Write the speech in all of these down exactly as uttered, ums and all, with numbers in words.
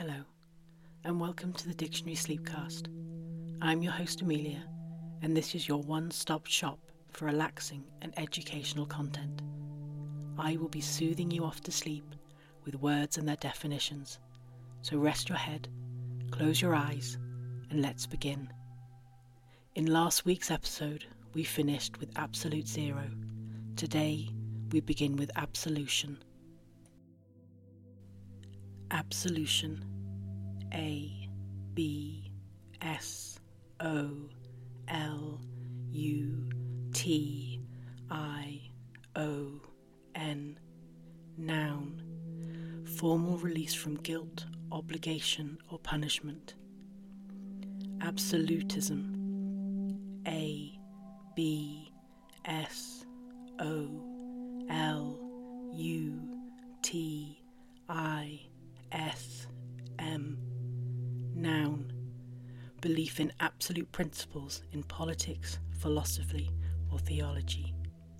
Hello, and welcome to the Dictionary Sleepcast. I'm your host Amelia, and this is your one-stop shop for relaxing and educational content. I will be soothing you off to sleep with words and their definitions. So rest your head, close your eyes, and let's begin. In last week's episode, we finished with absolute zero. Today, we begin with absolution. Absolution. A B S O L U T I O N. Noun. Formal release from guilt, obligation, or punishment. Absolutism. A B S O L U T I S M. Noun. Belief in absolute principles in politics, philosophy, or theology.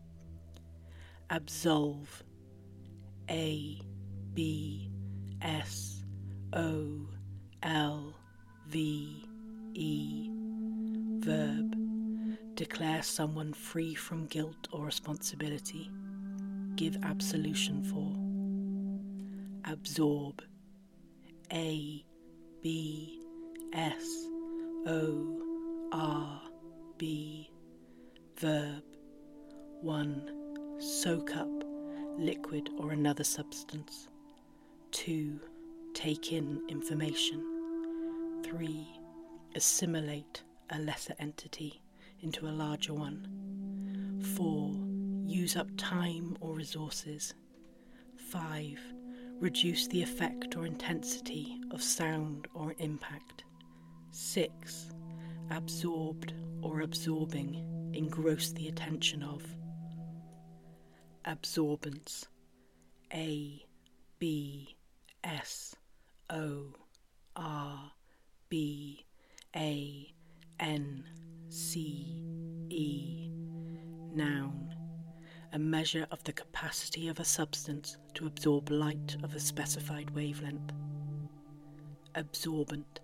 Absolve. A B S O L V E. Verb. Declare someone free from guilt or responsibility. Give absolution for. Absorb. A B S O R B. Verb. one. Soak up, liquid or another substance. two. Take in information. three. Assimilate a lesser entity into a larger one. four. Use up time or resources. five. Reduce the effect or intensity of sound or impact. six. Absorbed or absorbing, engross the attention of. Absorbance. A B S O R B A N C E. Noun. A measure of the capacity of a substance to absorb light of a specified wavelength. Absorbent.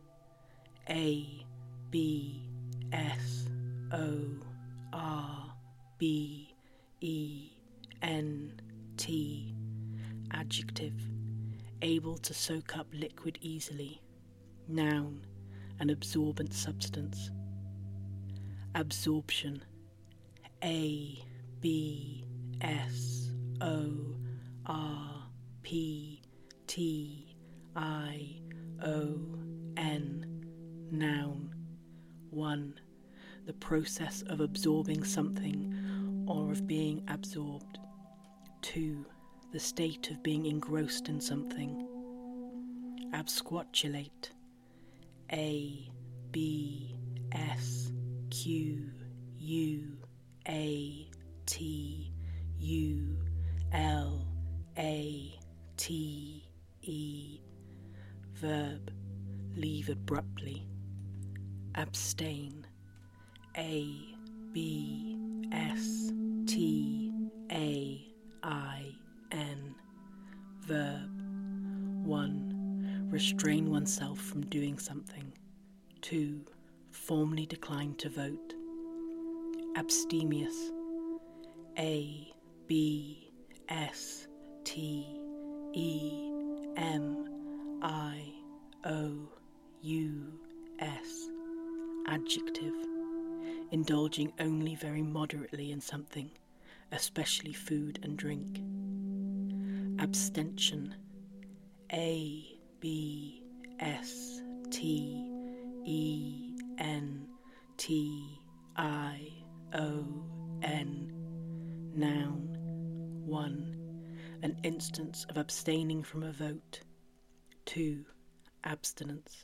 A B S O R B E N T. Adjective. Able to soak up liquid easily. Noun. An absorbent substance. Absorption. A B S O R P T I O N. Noun. one. The process of absorbing something or of being absorbed. two. The state of being engrossed in something. Absquatulate. A B S Q U A T U L A T E. Verb. Leave abruptly. Abstain. A B S T A I N. Verb. one. Restrain oneself from doing something. two. Formally decline to vote. Abstemious. A B S T E M I O U S. Adjective. Indulging only very moderately in something, especially food and drink. Abstention. A B S T E N T I O N. Noun. one. An instance of abstaining from a vote. two. Abstinence.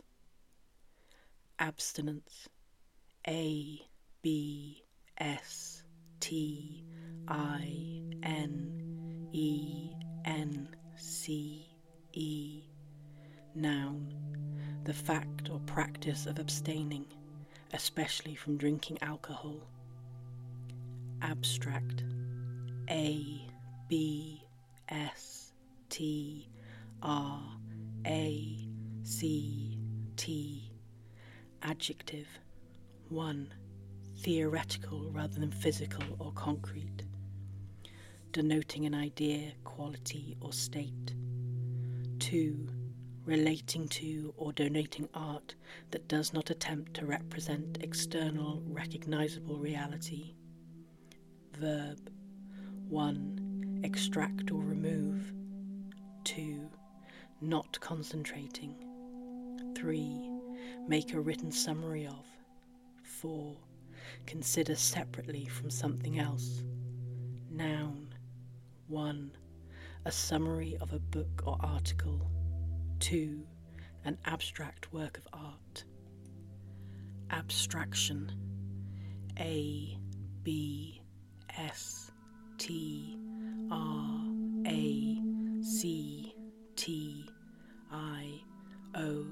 Abstinence. A B S T I N E N C E. Noun. The fact or practice of abstaining, especially from drinking alcohol. Abstract. A B S T R A C, T. Adjective. one. Theoretical rather than physical or concrete, denoting an idea, quality or state. two. Relating to or denoting art that does not attempt to represent external, recognizable reality. Verb. one. Extract or remove. two. Not concentrating. three. Make a written summary of. four. Consider separately from something else. Noun. one. A summary of a book or article. two. An abstract work of art. Abstraction. A, B, S, T, R, A, C, T, I, O,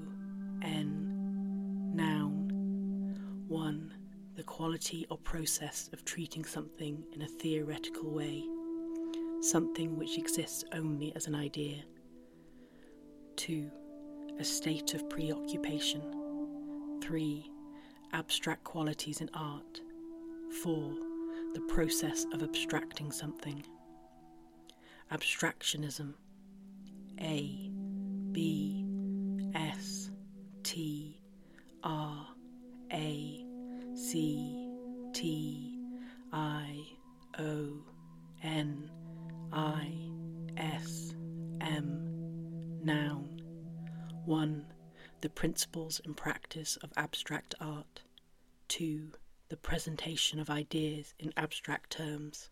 N. Noun. one. The quality or process of treating something in a theoretical way, something which exists only as an idea. two. A state of preoccupation. three. Abstract qualities in art. four. The process of abstracting something. Abstractionism. A, B, S, T, R, A, C, T, I, O, N, I, S, M. Noun. one. The principles and practice of abstract art. two. The presentation of ideas in abstract terms.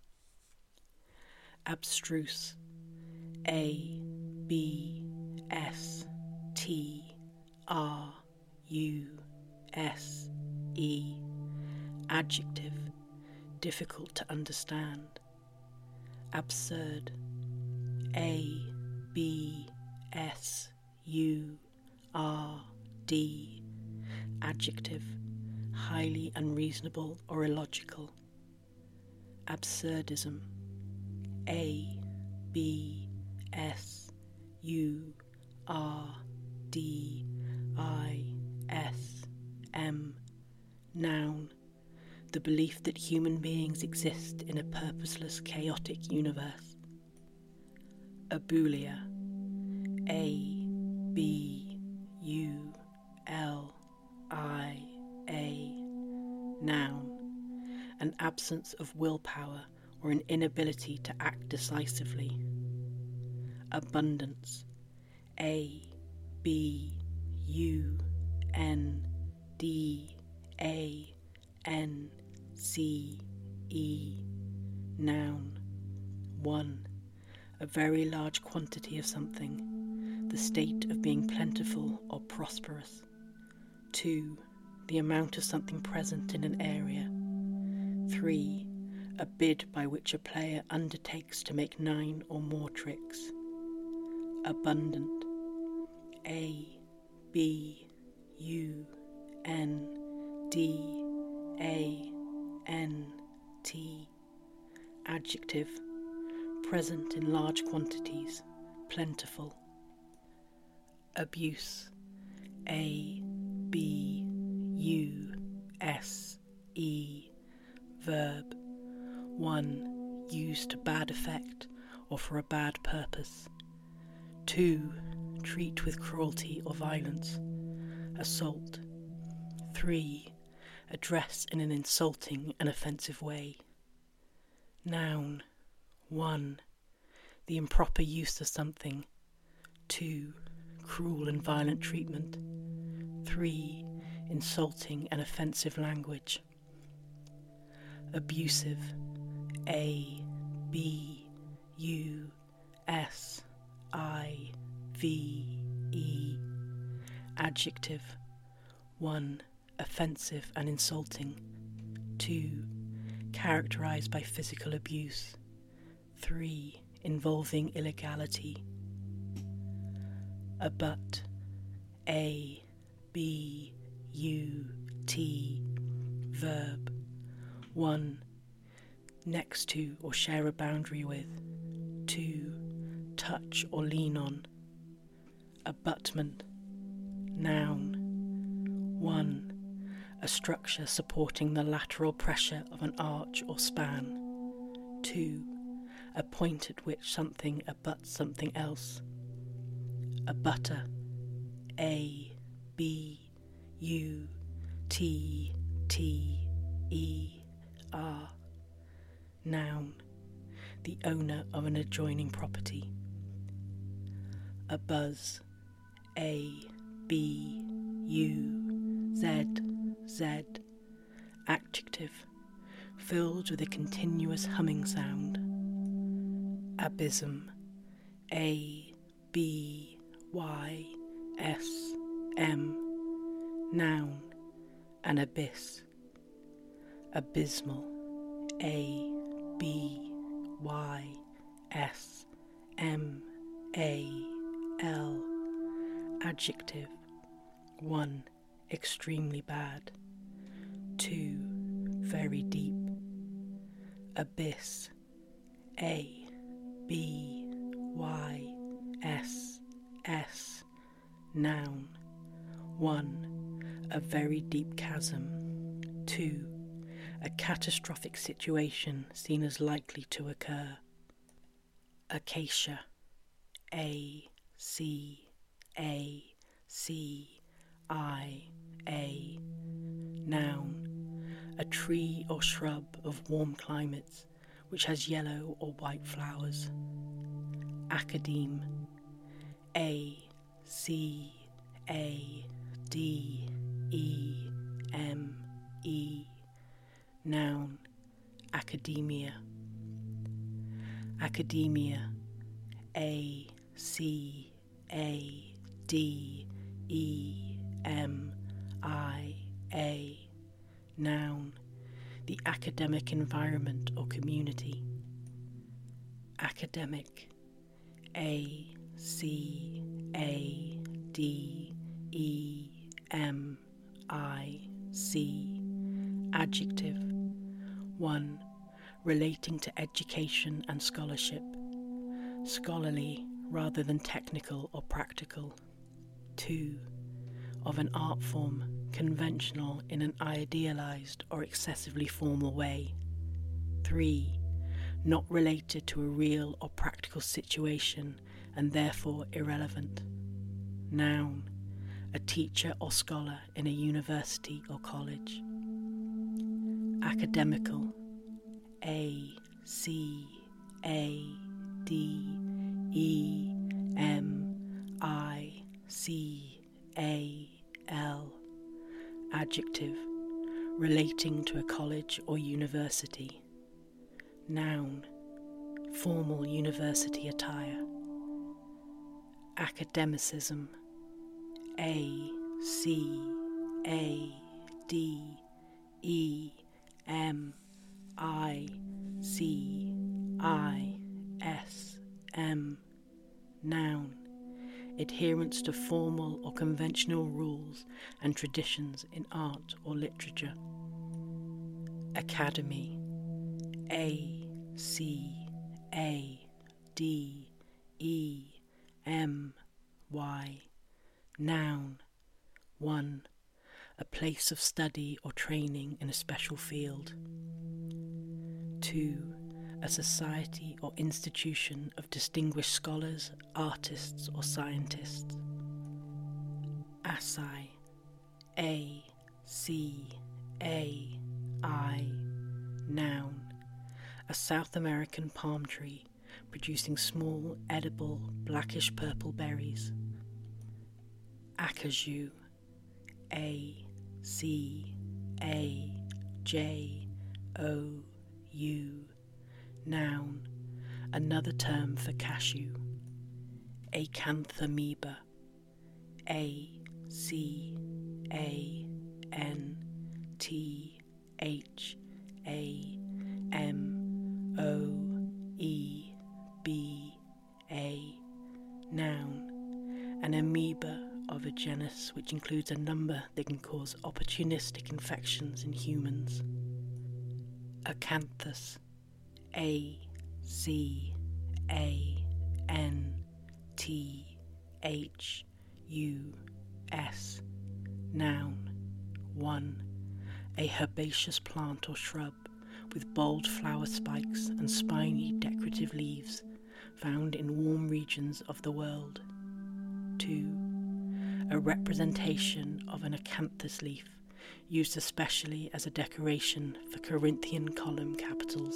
Abstruse. A, B, S, T, R, U, S, E. Adjective. Difficult to understand. Absurd. A, B, S, U, R, D. Adjective. Highly unreasonable or illogical. Absurdism. A, B, S, U, R, D, I, S, M. Noun. The belief that human beings exist in a purposeless, chaotic universe. Abulia. A, B, U, L, I, A. Noun. An absence of willpower or an inability to act decisively. Abundance. A, B, U, N, D, A, N, C, E. Noun. one. A very large quantity of something, the state of being plentiful or prosperous. two. The amount of something present in an area. three. A bid by which a player undertakes to make nine or more tricks. Abundant. A, B, U, N, D, A, N, T. Adjective. Present in large quantities, plentiful. Abuse. A, B, U, S, E. Verb. one. Used to bad effect or for a bad purpose. two. Treat with cruelty or violence. Assault. three. Address in an insulting and offensive way. Noun. one. The improper use of something. two. Cruel and violent treatment. three. Insulting and offensive language. Abusive. A, B, U, S, I, V, E. Adjective. one. Offensive and insulting. two. Characterized by physical abuse. three. Involving illegality. Abut. A, B, U, T. Verb. one. Next to or share a boundary with. two. Touch or lean on. Abutment. Noun. one. A structure supporting the lateral pressure of an arch or span. two. A point at which something abuts something else. Abutter. A, B, U, T, T, E, R. Noun. The owner of an adjoining property. Abuzz. A, B, U, Z, Z. Adjective. Filled with a continuous humming sound. Abysm. A, B, Y, S, M. Noun. An abyss. Abysmal. A, B, Y, S, M, A, L. Adjective. one. Extremely bad. two. Very deep. Abyss. A, B, Y, S, S. Noun. one. A very deep chasm. two. A catastrophic situation seen as likely to occur. Acacia. A, C, A, C, I, A. Noun. A tree or shrub of warm climates which has yellow or white flowers. Academe. A, C, A, D, E, M, E. Noun. Academia. Academia. A, C, A, D, E, M, I, A. Noun. The academic environment or community. Academic. A, C, A, D, E, M, I, C. Adjective. one. Relating to education and scholarship. Scholarly rather than technical or practical. two. Of an art form, conventional in an idealized or excessively formal way. three. Not related to a real or practical situation and therefore irrelevant. Noun. A teacher or scholar in a university or college. Academical. A, C, A, D, E, M, I, C, A, L. Adjective. Relating to a college or university. Noun. Formal university attire. Academicism. A, C, A, D, E, M, I, C, I, S, M. Noun. Adherence to formal or conventional rules and traditions in art or literature. Academy. A, C, A, D, E, M, Y. Noun. one. A place of study or training in a special field. two. A society or institution of distinguished scholars, artists or scientists. Asci. A, C, A, I. Noun. A South American palm tree producing small, edible, blackish purple berries. Acajou. A, C, A, J, O, U. Noun. Another term for cashew. Acanthamoeba. A, C, A, N, T, H, A, M, O, E, B, A. Noun. An amoeba of a genus which includes a number that can cause opportunistic infections in humans. Acanthus. A, C, A, N, T, H, U, S. Noun. one. A herbaceous plant or shrub with bold flower spikes and spiny decorative leaves found in warm regions of the world. two. A representation of an acanthus leaf used especially as a decoration for Corinthian column capitals.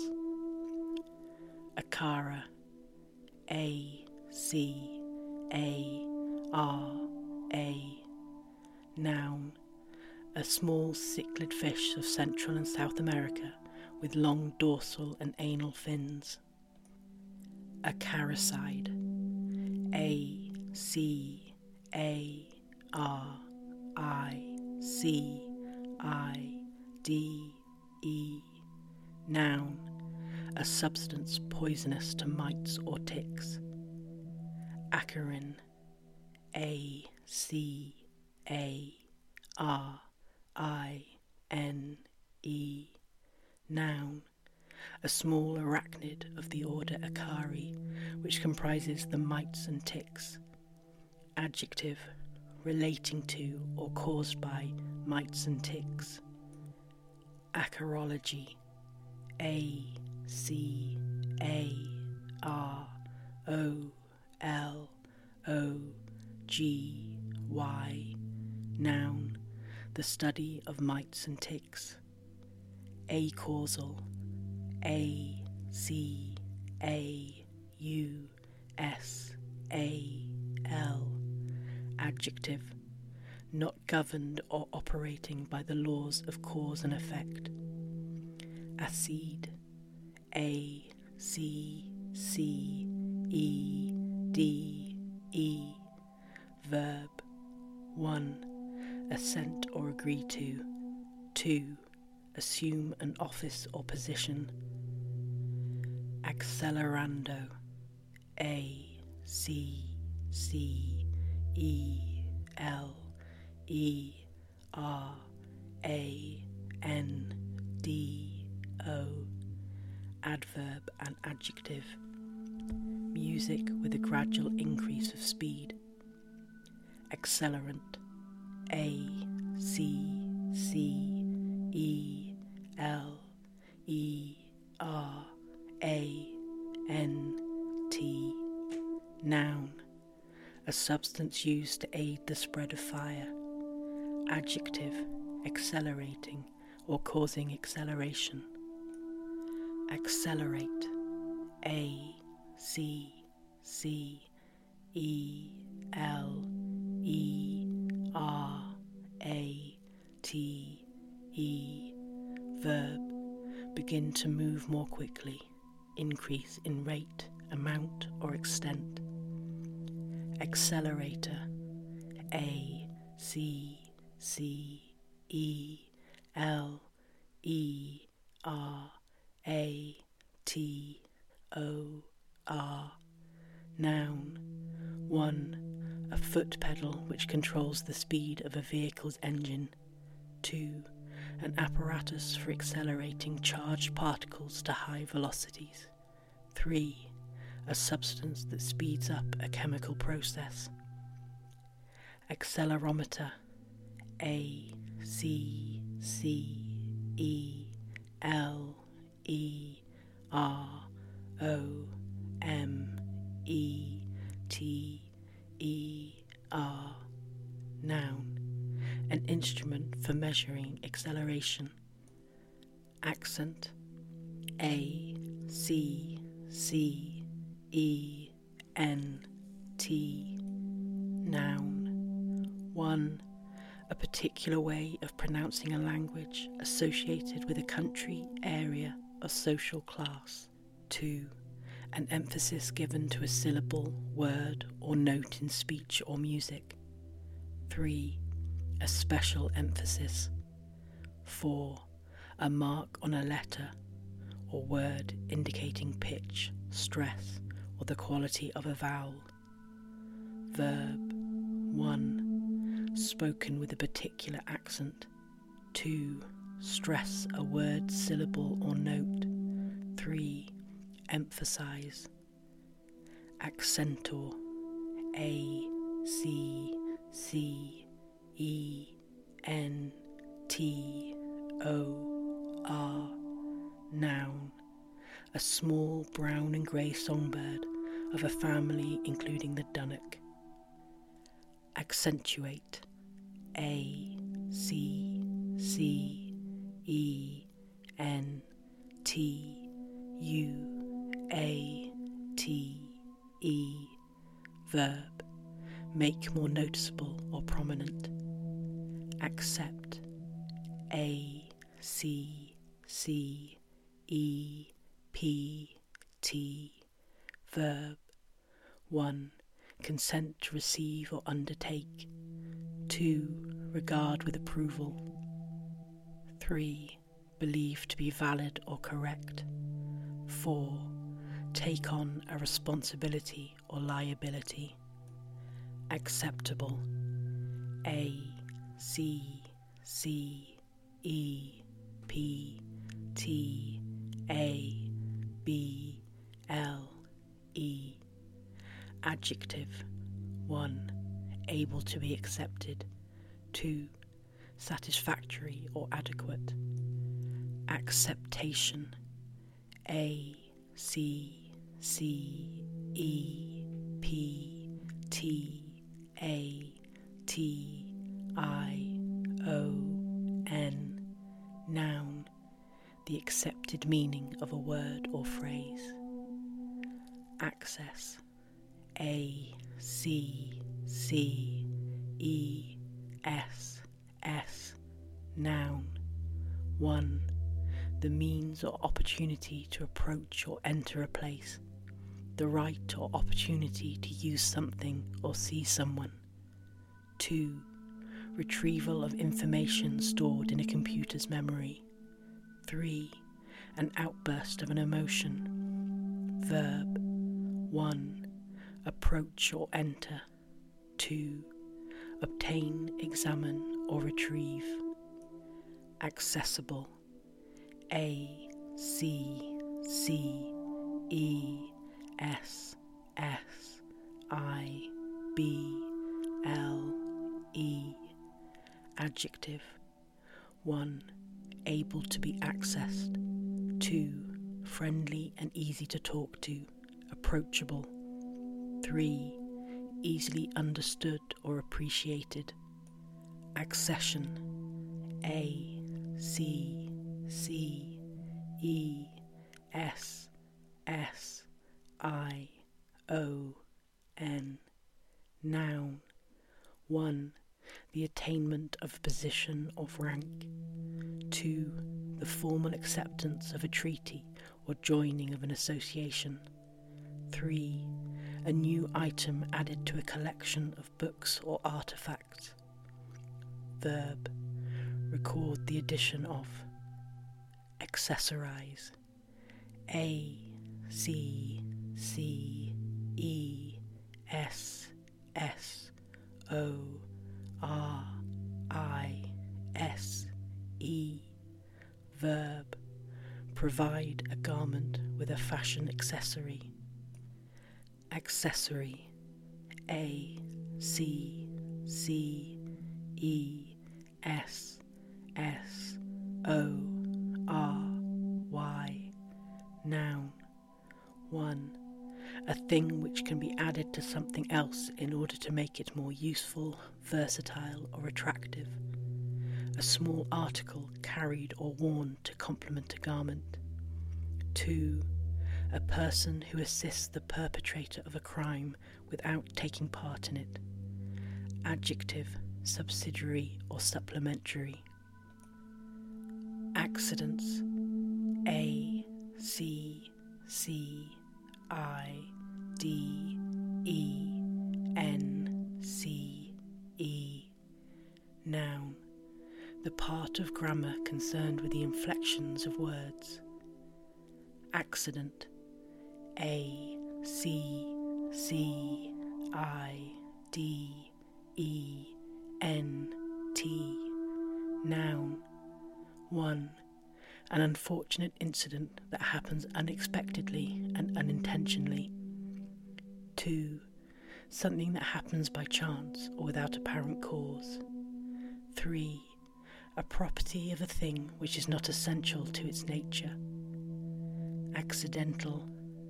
Acara. A C A R A. Noun. A small cichlid fish of Central and South America with long dorsal and anal fins. Acaricide. A C A R I C I D E. Noun. A substance poisonous to mites or ticks. Acarin. A C A R I N E. Noun. A small arachnid of the order Acari, which comprises the mites and ticks. Adjective. Relating to or caused by mites and ticks. Acarology. A C A R O L O G Y. Noun. The study of mites and ticks. Acausal. A C A U S A L. Adjective. Not governed or operating by the laws of cause and effect. Acide. A C C E D E. Verb. one. Assent or agree to. two. Assume an office or position. Accelerando. A C C E L E R A N D O. Adverb and adjective. Music with a gradual increase of speed. Accelerant. A C C E L E R A N T. Noun. A substance used to aid the spread of fire. Adjective. Accelerating or causing acceleration. Accelerate. A C C E L E R A T E. Verb. Begin to move more quickly. Increase in rate, amount, or extent. Accelerator. A C C E L E R A T O R. Noun. one. A foot pedal which controls the speed of a vehicle's engine. two. An apparatus for accelerating charged particles to high velocities. three. A substance that speeds up a chemical process. Accelerometer. A C C E L E R O M E T E R. Noun. An instrument for measuring acceleration. Accent. A C C E N T. Noun. one. A particular way of pronouncing a language associated with a country, area, or social class. two. An emphasis given to a syllable, word, or note in speech or music. three. A special emphasis. four. A mark on a letter or word indicating pitch, stress, or the quality of a vowel. Verb. one. Spoken with a particular accent. two. Stress a word, syllable, or note. three. Emphasize. Accentor. A C C E male brown and grey songbird of a family including the dunnock. Accentuate. A, C, C, E, N, T, U, A, T, E. Verb. Make more noticeable or prominent. Accept. A, C, C, E, P, T. Verb. one. Consent to receive or undertake. two. Regard with approval. three. Believe to be valid or correct. four. Take on a responsibility or liability. Acceptable. A, C, C, E, P, T, A, B, L, E. Adjective. one. Able to be accepted. two. Satisfactory or adequate. Acceptation. A, C, C, E, P, T, A, T, I, O, N. Noun. The accepted meaning of a word or phrase. Access. A, C, C, E, S, S. Noun. one. The means or opportunity to approach or enter a place. The right or opportunity to use something or see someone. two. Retrieval of information stored in a computer's memory. three. An outburst of an emotion. Verb. one. Approach or enter. two. Obtain, examine, or retrieve. Accessible. A, C, C, E, S, S, I, B, L, E. Adjective. one. Able to be accessed. two. Friendly and easy to talk to, approachable. three. Easily understood or appreciated. Accession. A, C, C, E, S, S, I, O, N. Noun. one. The attainment of position of rank. two. The formal acceptance of a treaty or joining of an association. three. A new item added to a collection of books or artifacts. Verb. Record the addition of. Accessorize. A, C, C, E, S, S, O, R, I, S, E. Verb. Provide a garment with a fashion accessory. Accessory. A, C, C, E, S, S, O, R, Y. Noun. one. A thing which can be added to something else in order to make it more useful, versatile, or attractive. A small article carried or worn to complement a garment. two. A person who assists the perpetrator of a crime without taking part in it. Adjective, subsidiary or supplementary. Accidents. A, C, C, I, D, E, N, C, E. Noun. The part of grammar concerned with the inflections of words. Accident. A, C, C, I, D, E, N, T. Noun. one. An unfortunate incident that happens unexpectedly and unintentionally. two. Something that happens by chance or without apparent cause. three. A property of a thing which is not essential to its nature. Accidental.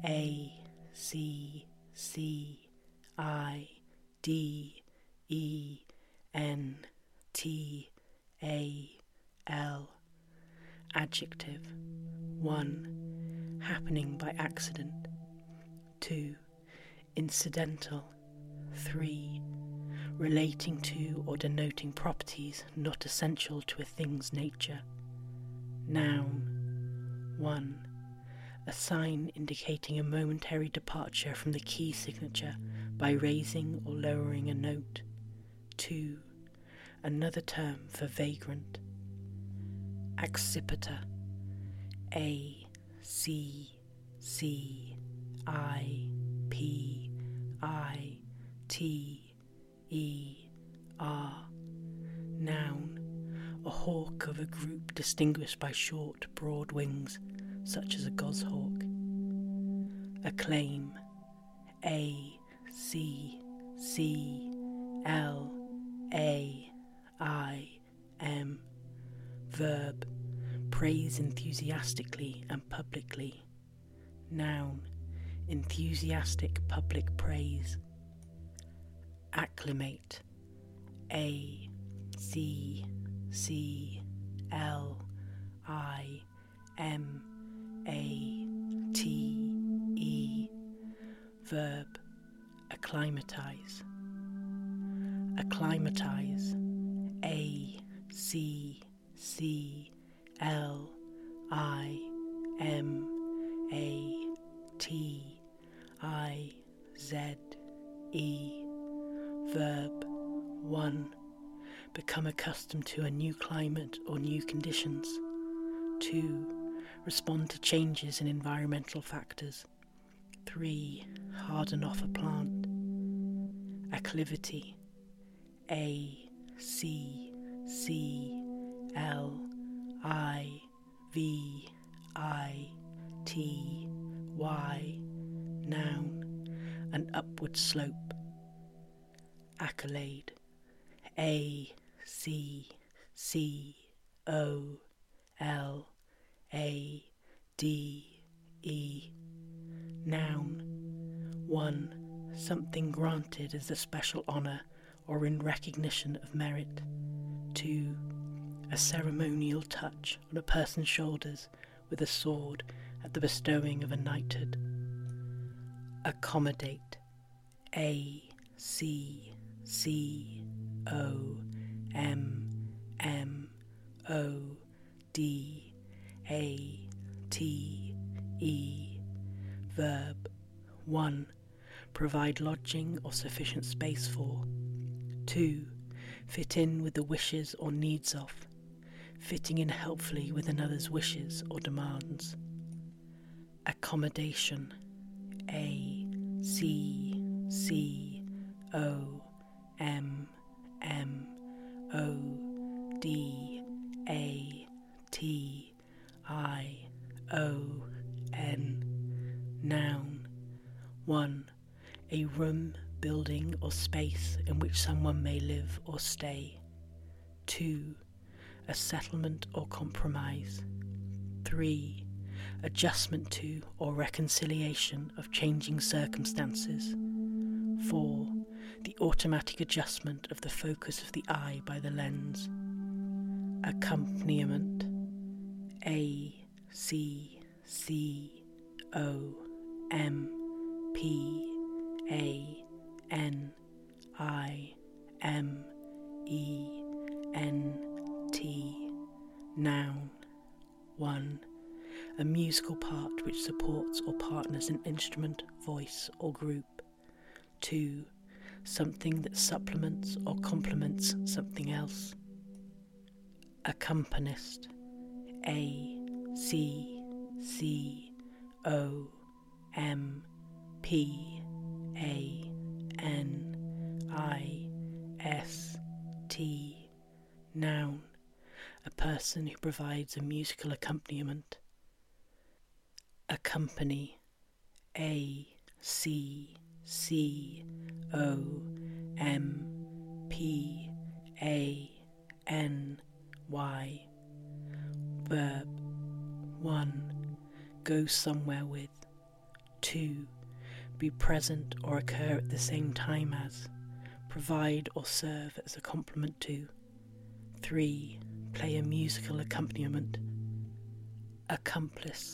A C C I D E N T A L. Adjective. one. Happening by accident. two. Incidental. three. Relating to or denoting properties not essential to a thing's nature. Noun. one. A sign indicating a momentary departure from the key signature by raising or lowering a note. two. Another term for vagrant. Accipiter. A C C I P I T E R. Noun. A hawk of a group distinguished by short, broad wings, such as a goshawk. Acclaim. A C C L A I M. Verb. Praise enthusiastically and publicly. Noun. Enthusiastic public praise. Acclimate. A C C L I M A T E. Verb. Acclimatize. Acclimatize. A C C L I M A T I Z E. Verb. one. Become accustomed to a new climate or new conditions. two. Respond to changes in environmental factors. three. Harden off a plant. Acclivity. A C C L I V I T Y. Noun. An upward slope. Accolade. A C C O L A D E. Noun. one. Something granted as a special honour or in recognition of merit. two. A ceremonial touch on a person's shoulders with a sword at the bestowing of a knighthood. Accommodate. A C C O M M O D A T E. Verb. one. Provide lodging or sufficient space for. two. Fit in with the wishes or needs of. Fitting in helpfully with another's wishes or demands. Accommodation. A C C O M M O D A T I O N. Noun. one. A room, building or space in which someone may live or stay. two. A settlement or compromise. three. Adjustment to or reconciliation of changing circumstances. four. The automatic adjustment of the focus of the eye by the lens. Accompaniment. A C C O M P A N I M E N T. Noun. one. A musical part which supports or partners an instrument, voice or group. two. Something that supplements or complements something else. Accompanist. A C C O M P A N I S T. Noun. A person who provides a musical accompaniment. Accompany. A C C O M P A N Y. Verb. one. Go somewhere with. Two, be present or occur at the same time as, provide or serve as a complement to. Three, play a musical accompaniment. Accomplice.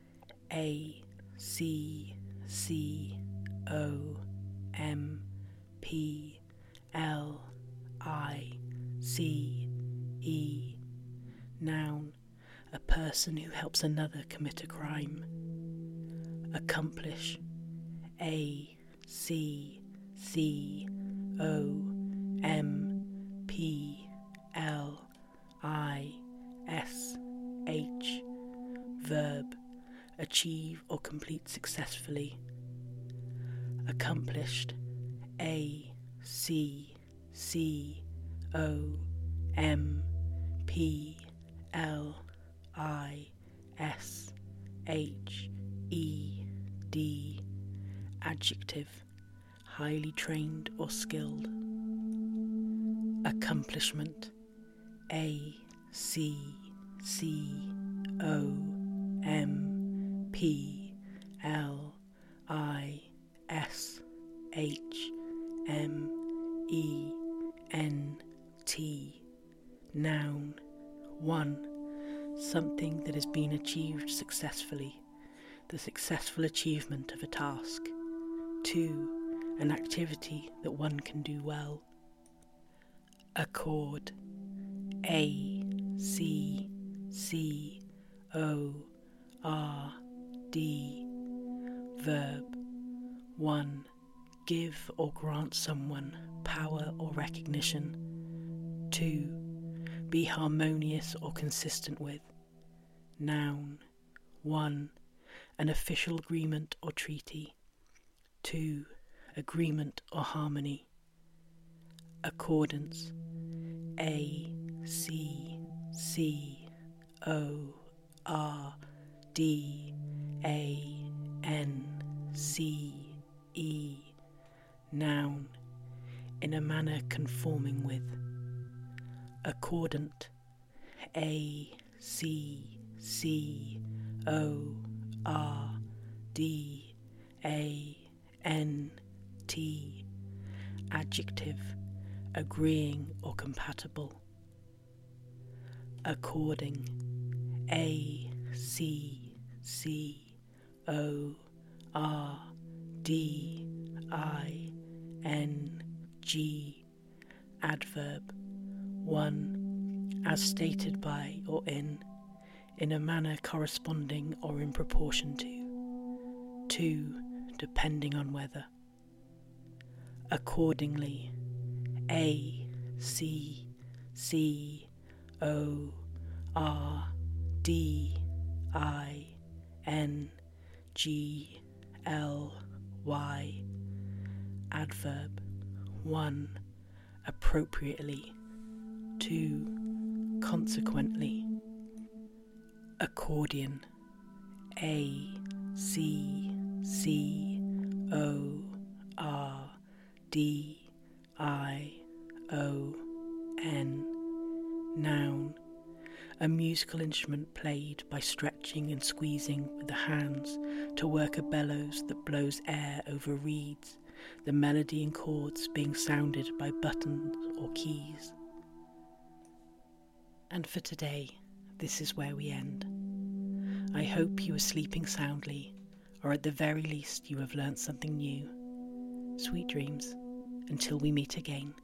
A C C O M P L I C E. Noun, a person who helps another commit a crime. Accomplish. A C C O M P L I S H. Verb, achieve or complete successfully. Accomplished. A C C O M P L I S H E D. Adjective, highly trained or skilled. Accomplishment. A C C O M P L I S H M E N T. Noun. One, something that has been achieved successfully, the successful achievement of a task. Two, an activity that one can do well. Accord. A C C O R D. Verb. One, give or grant someone power or recognition. Two, be harmonious or consistent with. Noun. One, an official agreement or treaty. Two, agreement or harmony. Accordance. A C C O R D A N C E. Noun, in a manner conforming with. Accordant. A C C O R D A N T. Adjective, agreeing or compatible. According. A C C O R D I N G. Adverb. One, as stated by or in, in a manner corresponding or in proportion to. Two, depending on whether. Accordingly. A C C O R D I N G L Y. Adverb. One, appropriately. Two, consequently. Accordion. A C C O R D I O N. Noun, a musical instrument played by stretching and squeezing with the hands to work a bellows that blows air over reeds, the melody and chords being sounded by buttons or keys. And for today, this is where we end. I hope you are sleeping soundly, or at the very least you have learnt something new. Sweet dreams, until we meet again.